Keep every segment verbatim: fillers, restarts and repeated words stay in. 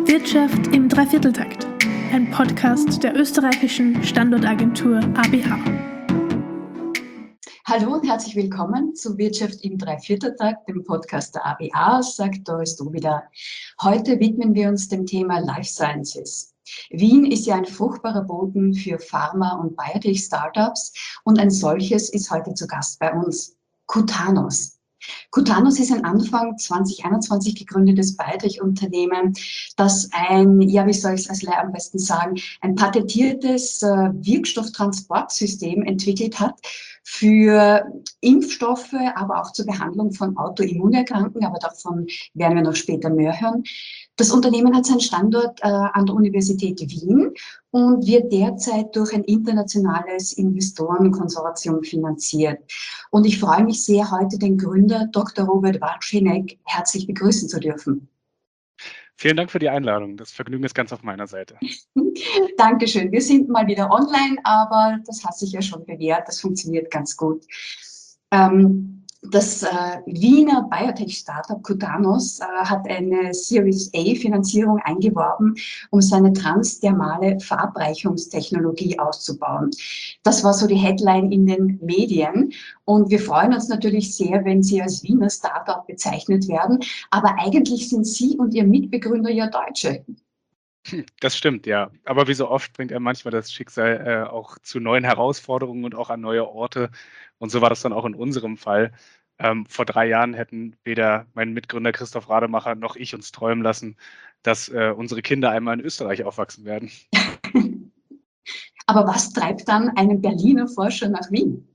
Wirtschaft im Dreivierteltakt, ein Podcast der österreichischen Standortagentur A B H. Hallo und herzlich willkommen zu Wirtschaft im Dreivierteltakt, dem Podcast der A B A, sagt Doris Dobida. Heute widmen wir uns dem Thema Life Sciences. Wien ist ja ein fruchtbarer Boden für Pharma- und Biotech-Startups und ein solches ist heute zu Gast bei uns, Cutanos. Cutanos ist ein Anfang zwanzig einundzwanzig gegründetes Biotech-Unternehmen, das ein, ja, wie soll ich es als Laie am besten sagen, ein patentiertes äh, Wirkstofftransportsystem entwickelt hat für Impfstoffe, aber auch zur Behandlung von Autoimmunerkrankungen, aber davon werden wir noch später mehr hören. Das Unternehmen hat seinen Standort äh, an der Universität Wien und wird derzeit durch ein internationales Investorenkonsortium finanziert. Und ich freue mich sehr, heute den Gründer Doktor Robert Watschinek herzlich begrüßen zu dürfen. Vielen Dank für die Einladung. Das Vergnügen ist ganz auf meiner Seite. Dankeschön. Wir sind mal wieder online, aber das hat sich ja schon bewährt. Das funktioniert ganz gut. Ähm, Das äh, Wiener Biotech-Startup Cutanos äh, hat eine Series A-Finanzierung eingeworben, um seine transdermale Verabreichungstechnologie auszubauen. Das war so die Headline in den Medien. Und wir freuen uns natürlich sehr, wenn Sie als Wiener Startup bezeichnet werden. Aber eigentlich sind Sie und Ihr Mitbegründer ja Deutsche. Das stimmt, ja. Aber wie so oft bringt er manchmal das Schicksal äh, auch zu neuen Herausforderungen und auch an neue Orte. Und so war das dann auch in unserem Fall. Ähm, vor drei Jahren hätten weder mein Mitgründer Christoph Rademacher noch ich uns träumen lassen, dass äh, unsere Kinder einmal in Österreich aufwachsen werden. Aber was treibt dann einen Berliner Forscher nach Wien?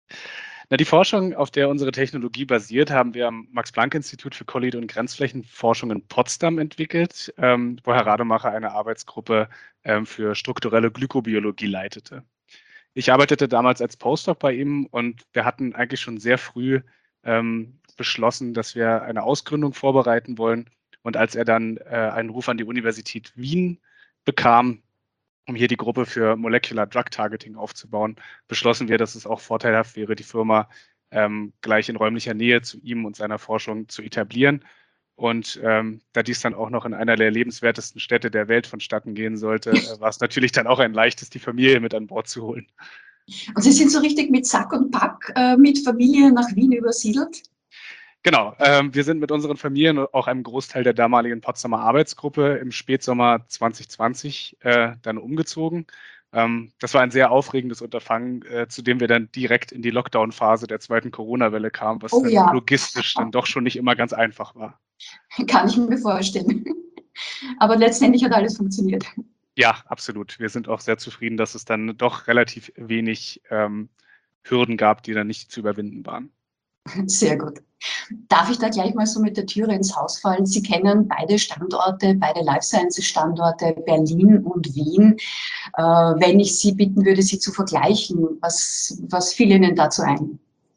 Na, die Forschung, auf der unsere Technologie basiert, haben wir am Max-Planck-Institut für Kollid- und Grenzflächenforschung in Potsdam entwickelt, ähm, wo Herr Rademacher eine Arbeitsgruppe ähm, für strukturelle Glykobiologie leitete. Ich arbeitete damals als Postdoc bei ihm und wir hatten eigentlich schon sehr früh ähm, beschlossen, dass wir eine Ausgründung vorbereiten wollen. Und als er dann äh, einen Ruf an die Universität Wien bekam, um hier die Gruppe für Molecular Drug Targeting aufzubauen, beschlossen wir, dass es auch vorteilhaft wäre, die Firma ähm, gleich in räumlicher Nähe zu ihm und seiner Forschung zu etablieren. Und ähm, da dies dann auch noch in einer der lebenswertesten Städte der Welt vonstatten gehen sollte, äh, war es natürlich dann auch ein leichtes, die Familie mit an Bord zu holen. Und Sie sind so richtig mit Sack und Pack äh, mit Familie nach Wien übersiedelt? Genau, ähm, wir sind mit unseren Familien und auch einem Großteil der damaligen Potsdamer Arbeitsgruppe im Spätsommer zwanzig zwanzig äh, dann umgezogen. Ähm, das war ein sehr aufregendes Unterfangen, äh, zu dem wir dann direkt in die Lockdown-Phase der zweiten Corona-Welle kamen, was Oh dann ja, logistisch dann doch schon nicht immer ganz einfach war. kann ich mir vorstellen. Aber letztendlich hat alles funktioniert. Ja, absolut. Wir sind auch sehr zufrieden, dass es dann doch relativ wenig ähm, Hürden gab, die dann nicht zu überwinden waren. Sehr gut. Darf ich da gleich mal so mit der Türe ins Haus fallen? Sie kennen beide Standorte, beide Life Sciences Standorte, Berlin und Wien. Äh, wenn ich Sie bitten würde, sie zu vergleichen, was, was fiel Ihnen dazu ein?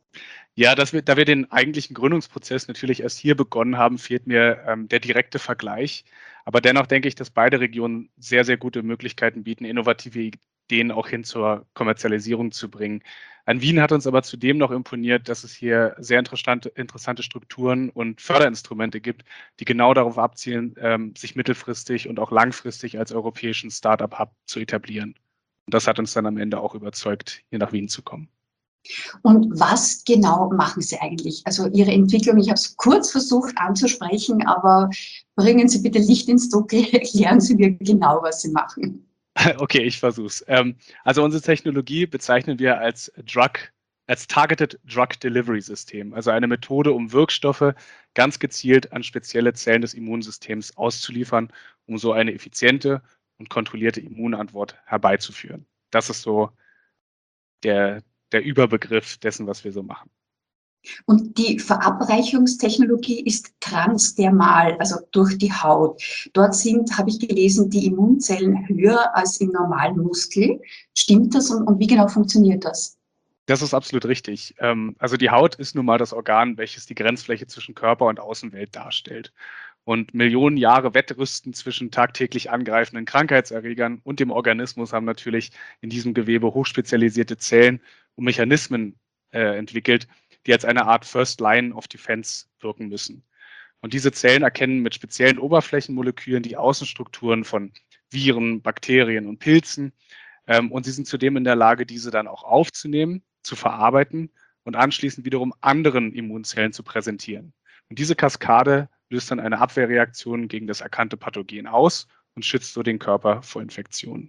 Ja, dass wir, da wir den eigentlichen Gründungsprozess natürlich erst hier begonnen haben, fehlt mir ähm, der direkte Vergleich. Aber dennoch denke ich, dass beide Regionen sehr, sehr gute Möglichkeiten bieten, innovative Ideen auch hin zur Kommerzialisierung zu bringen. An Wien hat uns aber zudem noch imponiert, dass es hier sehr interessante, interessante Strukturen und Förderinstrumente gibt, die genau darauf abzielen, ähm, sich mittelfristig und auch langfristig als europäischen Startup-Hub zu etablieren. Und das hat uns dann am Ende auch überzeugt, hier nach Wien zu kommen. Und was genau machen Sie eigentlich? Also Ihre Entwicklung, ich habe es kurz versucht anzusprechen, aber bringen Sie bitte Licht ins Dunkel, erklären Sie mir genau, was Sie machen. Okay, ich versuch's. Ähm, also unsere Technologie bezeichnen wir als Drug, als Targeted Drug Delivery System, also eine Methode, um Wirkstoffe ganz gezielt an spezielle Zellen des Immunsystems auszuliefern, um so eine effiziente und kontrollierte Immunantwort herbeizuführen. Das ist so der, der Überbegriff dessen, was wir so machen. Und die Verabreichungstechnologie ist transdermal, also durch die Haut. Dort sind, habe ich gelesen, die Immunzellen höher als im normalen Muskel. Stimmt das und, und wie genau funktioniert das? Das ist absolut richtig. Ähm, also die Haut ist nun mal das Organ, welches die Grenzfläche zwischen Körper und Außenwelt darstellt. Und Millionen Jahre Wettrüsten zwischen tagtäglich angreifenden Krankheitserregern und dem Organismus haben natürlich in diesem Gewebe hochspezialisierte Zellen und Mechanismen äh, entwickelt, die als eine Art First Line of Defense wirken müssen. Und diese Zellen erkennen mit speziellen Oberflächenmolekülen die Außenstrukturen von Viren, Bakterien und Pilzen. Ähm, und sie sind zudem in der Lage, diese dann auch aufzunehmen, zu verarbeiten und anschließend wiederum anderen Immunzellen zu präsentieren. Und diese Kaskade löst dann eine Abwehrreaktion gegen das erkannte Pathogen aus und schützt so den Körper vor Infektionen.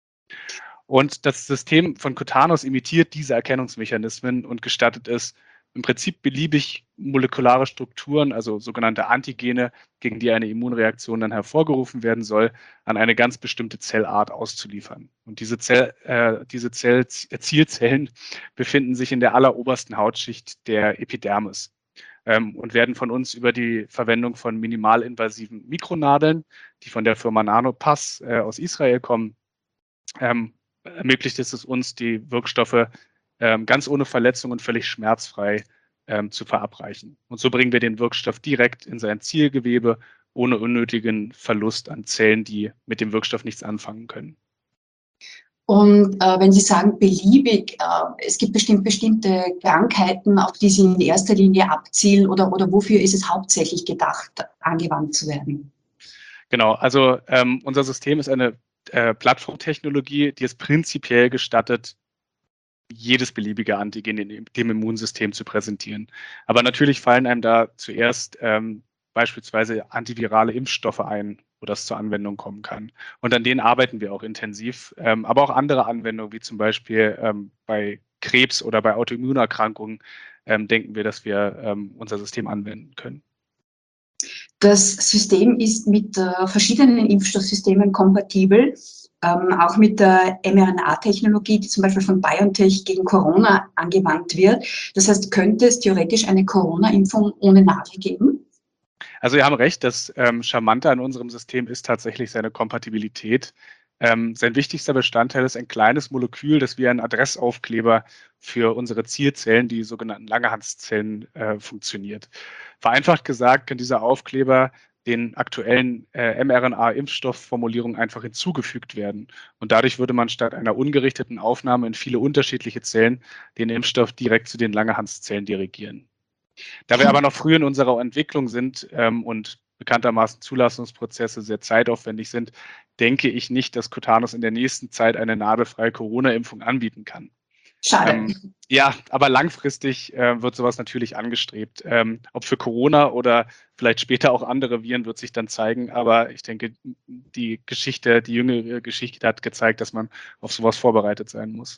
Und das System von Cutanos imitiert diese Erkennungsmechanismen und gestattet es, im Prinzip beliebig molekulare Strukturen, also sogenannte Antigene, gegen die eine Immunreaktion dann hervorgerufen werden soll, an eine ganz bestimmte Zellart auszuliefern. Und diese, Zell, äh, diese Zell, Zielzellen befinden sich in der allerobersten Hautschicht der Epidermis ähm, und werden von uns über die Verwendung von minimalinvasiven Mikronadeln, die von der Firma Nanopass äh, aus Israel kommen, ähm, ermöglicht es uns, die Wirkstoffe ähm, ganz ohne Verletzung und völlig schmerzfrei ähm, zu verabreichen. Und so bringen wir den Wirkstoff direkt in sein Zielgewebe, ohne unnötigen Verlust an Zellen, die mit dem Wirkstoff nichts anfangen können. Und äh, wenn Sie sagen beliebig, äh, es gibt bestimmt bestimmte Krankheiten, auf die Sie in erster Linie abzielen, oder, oder wofür ist es hauptsächlich gedacht, angewandt zu werden? Genau, also ähm, unser System ist eine äh, Plattformtechnologie, die es prinzipiell gestattet, jedes beliebige Antigen in dem Immunsystem zu präsentieren. Aber natürlich fallen einem da zuerst ähm, beispielsweise antivirale Impfstoffe ein, wo das zur Anwendung kommen kann. Und an denen arbeiten wir auch intensiv. Ähm, aber auch andere Anwendungen, wie zum Beispiel ähm, bei Krebs oder bei Autoimmunerkrankungen, ähm, denken wir, dass wir ähm, unser System anwenden können. Das System ist mit äh, verschiedenen Impfstoffsystemen kompatibel, ähm, auch mit der mRNA-Technologie, die zum Beispiel von BioNTech gegen Corona angewandt wird. Das heißt, könnte es theoretisch eine Corona-Impfung ohne Nadel geben? Also Sie haben recht, das ähm, Charmante an unserem System ist tatsächlich seine Kompatibilität. Ähm, sein wichtigster Bestandteil ist ein kleines Molekül, das wie ein Adressaufkleber für unsere Zielzellen, die sogenannten Langerhanszellen, äh, funktioniert. Vereinfacht gesagt kann dieser Aufkleber den aktuellen äh, mRNA-Impfstoffformulierungen einfach hinzugefügt werden. Und dadurch würde man statt einer ungerichteten Aufnahme in viele unterschiedliche Zellen den Impfstoff direkt zu den Langerhanszellen dirigieren. Da wir aber noch früh in unserer Entwicklung sind ähm, und bekanntermaßen Zulassungsprozesse sehr zeitaufwendig sind, denke ich nicht, dass Cutanos in der nächsten Zeit eine nadelfreie Corona-Impfung anbieten kann. Schade. Ähm, ja, aber langfristig äh, wird sowas natürlich angestrebt. Ähm, ob für Corona oder vielleicht später auch andere Viren, wird sich dann zeigen. Aber ich denke, die Geschichte, die jüngere Geschichte hat gezeigt, dass man auf sowas vorbereitet sein muss.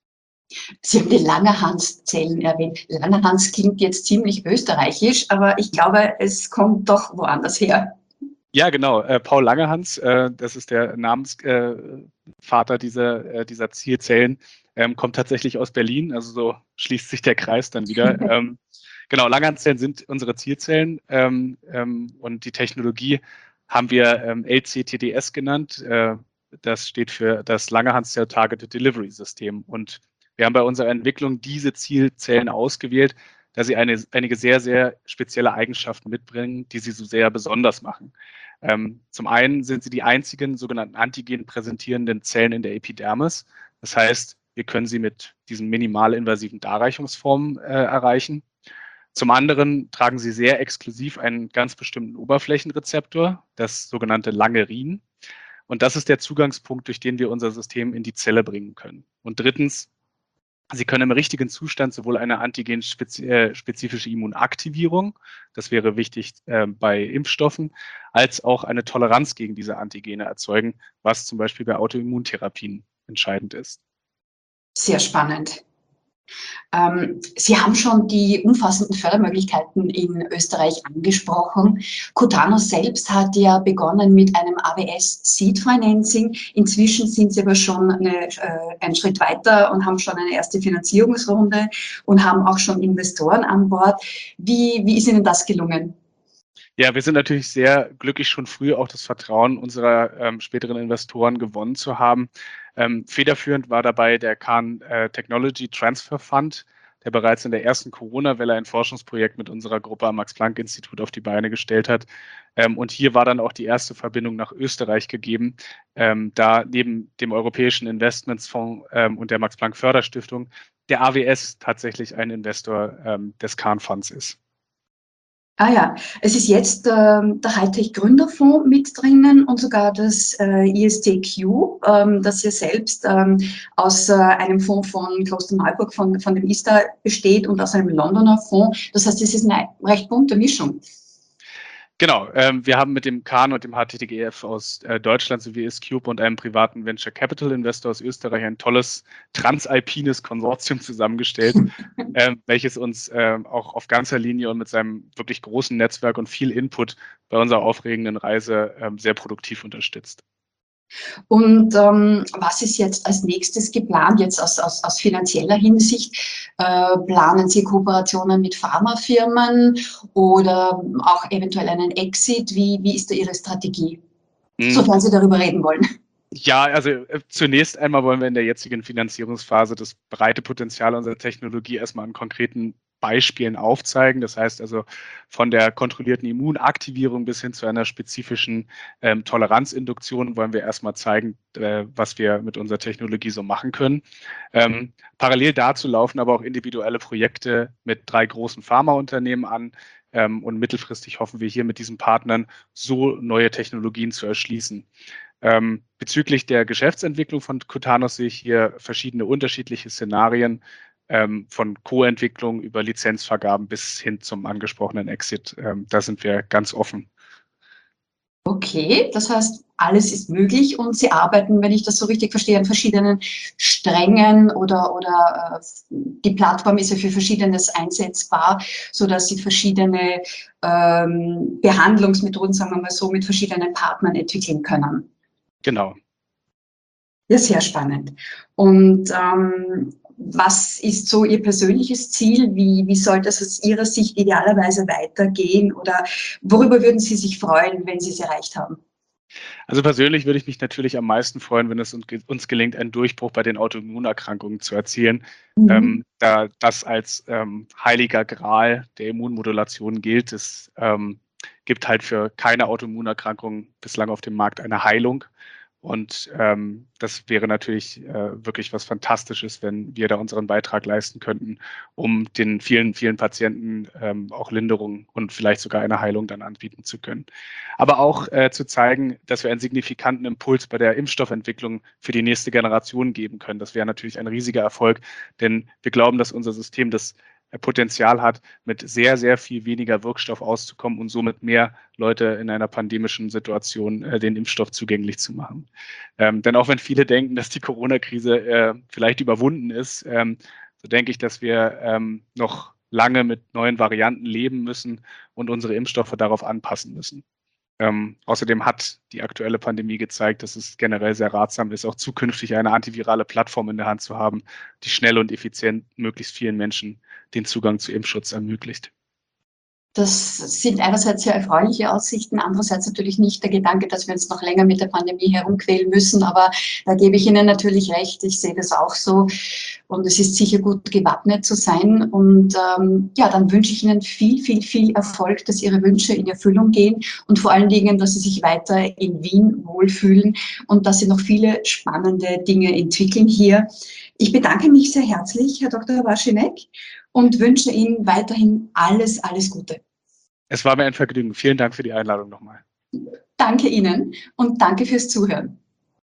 Sie haben die Langerhanszellen erwähnt. Langerhans klingt jetzt ziemlich österreichisch, aber ich glaube, es kommt doch woanders her. Ja, genau. Äh, Paul Langerhans, äh, das ist der Namensvater äh, dieser, äh, dieser Zielzellen, ähm, kommt tatsächlich aus Berlin. Also so schließt sich der Kreis dann wieder. ähm, genau, Langerhanszellen sind unsere Zielzellen ähm, ähm, und die Technologie haben wir ähm, L C T D S genannt. Äh, das steht für das Langerhans Cell Targeted Delivery System. Und wir haben bei unserer Entwicklung diese Zielzellen ausgewählt, da sie eine, einige sehr, sehr spezielle Eigenschaften mitbringen, die sie so sehr besonders machen. Ähm, zum einen sind sie die einzigen sogenannten Antigen präsentierenden Zellen in der Epidermis. Das heißt, wir können sie mit diesen minimalinvasiven Darreichungsformen äh, erreichen. Zum anderen tragen sie sehr exklusiv einen ganz bestimmten Oberflächenrezeptor, das sogenannte Langerin. Und das ist der Zugangspunkt, durch den wir unser System in die Zelle bringen können. Und drittens, Sie können im richtigen Zustand sowohl eine antigenspezifische Immunaktivierung, das wäre wichtig äh, bei Impfstoffen, als auch eine Toleranz gegen diese Antigene erzeugen, was zum Beispiel bei Autoimmuntherapien entscheidend ist. Sehr spannend. Ähm, Sie haben schon die umfassenden Fördermöglichkeiten in Österreich angesprochen. Cutanos selbst hat ja begonnen mit einem A W S Seed Financing. Inzwischen sind Sie aber schon eine, äh, einen Schritt weiter und haben schon eine erste Finanzierungsrunde und haben auch schon Investoren an Bord. Wie, wie ist Ihnen das gelungen? Ja, wir sind natürlich sehr glücklich, schon früh auch das Vertrauen unserer ähm, späteren Investoren gewonnen zu haben. Ähm, federführend war dabei der Khan äh, Technology Transfer Fund, der bereits in der ersten Corona-Welle ein Forschungsprojekt mit unserer Gruppe am Max-Planck-Institut auf die Beine gestellt hat. Ähm, und hier war dann auch die erste Verbindung nach Österreich gegeben, ähm, da neben dem Europäischen Investmentsfonds ähm, und der Max-Planck-Förderstiftung der A W S tatsächlich ein Investor ähm, des Khan Funds ist. Ah ja, es ist jetzt ähm, der Hightech-Gründerfonds mit drinnen und sogar das äh, I S T Q, ähm, das ja selbst ähm, aus äh, einem Fonds von Klosterneuburg, von, von dem I S T A besteht und aus einem Londoner Fonds. Das heißt, es ist eine recht bunte Mischung. Genau, ähm, wir haben mit dem K A N und dem H T T G F aus äh, Deutschland sowie ISCube und einem privaten Venture Capital Investor aus Österreich ein tolles transalpines Konsortium zusammengestellt, ähm, welches uns ähm, auch auf ganzer Linie und mit seinem wirklich großen Netzwerk und viel Input bei unserer aufregenden Reise ähm, sehr produktiv unterstützt. Und ähm, was ist jetzt als nächstes geplant, jetzt aus, aus, aus finanzieller Hinsicht? Äh, planen Sie Kooperationen mit Pharmafirmen oder auch eventuell einen Exit? Wie, wie ist da Ihre Strategie, Mhm. sofern Sie darüber reden wollen? Ja, also äh, zunächst einmal wollen wir in der jetzigen Finanzierungsphase das breite Potenzial unserer Technologie erstmal an konkreten Beispielen aufzeigen. Das heißt also von der kontrollierten Immunaktivierung bis hin zu einer spezifischen ähm, Toleranzinduktion wollen wir erstmal zeigen, äh, was wir mit unserer Technologie so machen können. Ähm, parallel dazu laufen aber auch individuelle Projekte mit drei großen Pharmaunternehmen an. Ähm, und mittelfristig hoffen wir hier mit diesen Partnern so neue Technologien zu erschließen. Ähm, bezüglich der Geschäftsentwicklung von Cutanos sehe ich hier verschiedene unterschiedliche Szenarien, ähm, von Co-Entwicklung über Lizenzvergaben bis hin zum angesprochenen Exit. Ähm, da sind wir ganz offen. Okay, das heißt, alles ist möglich und Sie arbeiten, wenn ich das so richtig verstehe, an verschiedenen Strängen oder, oder äh, die Plattform ist ja für Verschiedenes einsetzbar, sodass Sie verschiedene ähm, Behandlungsmethoden, sagen wir mal so, mit verschiedenen Partnern entwickeln können. Genau. Ja, sehr spannend. Und ähm, was ist so Ihr persönliches Ziel? Wie, wie sollte es aus Ihrer Sicht idealerweise weitergehen? Oder worüber würden Sie sich freuen, wenn Sie es erreicht haben? Also persönlich würde ich mich natürlich am meisten freuen, wenn es uns gelingt, einen Durchbruch bei den Autoimmunerkrankungen zu erzielen, Mhm. ähm, da das als ähm, heiliger Gral der Immunmodulation gilt. Es ähm, gibt halt für keine Autoimmunerkrankung bislang auf dem Markt eine Heilung. Und ähm, das wäre natürlich äh, wirklich was Fantastisches, wenn wir da unseren Beitrag leisten könnten, um den vielen, vielen Patienten ähm, auch Linderung und vielleicht sogar eine Heilung dann anbieten zu können. Aber auch äh, zu zeigen, dass wir einen signifikanten Impuls bei der Impfstoffentwicklung für die nächste Generation geben können. Das wäre natürlich ein riesiger Erfolg, denn wir glauben, dass unser System das Potenzial hat, mit sehr, sehr viel weniger Wirkstoff auszukommen und somit mehr Leute in einer pandemischen Situation äh, den Impfstoff zugänglich zu machen. Ähm, denn auch wenn viele denken, dass die Corona-Krise äh, vielleicht überwunden ist, ähm, so denke ich, dass wir ähm, noch lange mit neuen Varianten leben müssen und unsere Impfstoffe darauf anpassen müssen. Ähm, außerdem hat die aktuelle Pandemie gezeigt, dass es generell sehr ratsam ist, auch zukünftig eine antivirale Plattform in der Hand zu haben, die schnell und effizient möglichst vielen Menschen den Zugang zu Impfschutz ermöglicht. Das sind einerseits sehr erfreuliche Aussichten, andererseits natürlich nicht der Gedanke, dass wir uns noch länger mit der Pandemie herumquälen müssen. Aber da gebe ich Ihnen natürlich recht. Ich sehe das auch so. Und es ist sicher gut, gewappnet zu sein. Und ähm, ja, dann wünsche ich Ihnen viel, viel, viel Erfolg, dass Ihre Wünsche in Erfüllung gehen und vor allen Dingen, dass Sie sich weiter in Wien wohlfühlen und dass Sie noch viele spannende Dinge entwickeln hier. Ich bedanke mich sehr herzlich, Herr Doktor Waschinek, und wünsche Ihnen weiterhin alles, alles Gute. Es war mir ein Vergnügen. Vielen Dank für die Einladung nochmal. Danke Ihnen und danke fürs Zuhören.